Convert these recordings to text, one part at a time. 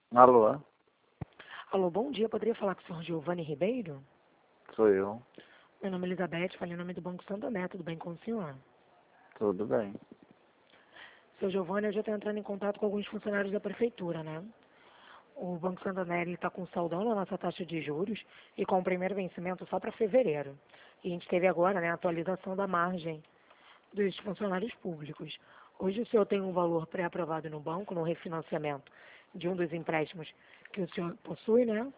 Alô, Alô, bom dia. Poderia falar com o senhor Giovanni Ribeiro? sou eu. Meu nome é Elizabeth, falei em nome do Banco Santander. Tudo bem com o senhor? Tudo bem. Seu Giovanni, eu já estou entrando em contato com alguns funcionários da prefeitura, né? O Banco Santander está com saldão na nossa taxa de juros e com o primeiro vencimento só para fevereiro. E a gente teve agora, né, a atualização da margem dos funcionários públicos. Hoje o senhor tem um valor pré-aprovado no banco, no refinanciamento de um dos empréstimos que o senhor possui, né?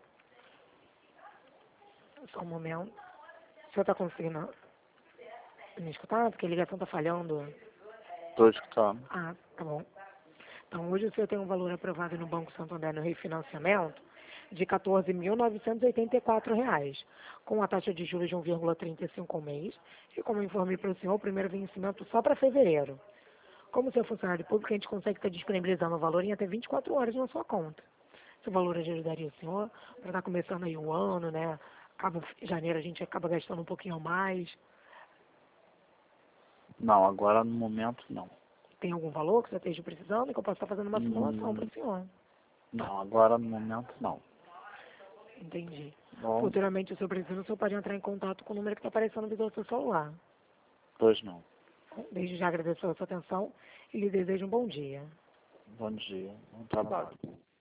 Só um momento. O senhor está conseguindo me escutar? Porque a ligação está falhando. Estou escutando. Ah, tá bom. Então, hoje o senhor tem um valor aprovado no Banco Santander no refinanciamento de R$ 14.984, com a taxa de juros de 1,35 ao mês. E como eu informei para o senhor, o primeiro vencimento só para fevereiro. Como o senhor é funcionário público, a gente consegue estar disponibilizando o valor em até 24 horas na sua conta. Esse valor ajudaria o senhor para estar começando aí o ano, né? Acaba, em janeiro a gente acaba gastando um pouquinho a mais. Não, agora no momento não. Tem algum valor que você esteja precisando que eu possa estar fazendo uma simulação para Hum, o senhor? não, agora no momento não. Entendi. Bom, Futuramente, o senhor precisa, o senhor pode entrar em contato com o número que está aparecendo no seu celular. pois não. Desde já agradeço a sua atenção e lhe desejo um bom dia. Bom dia, bom trabalho.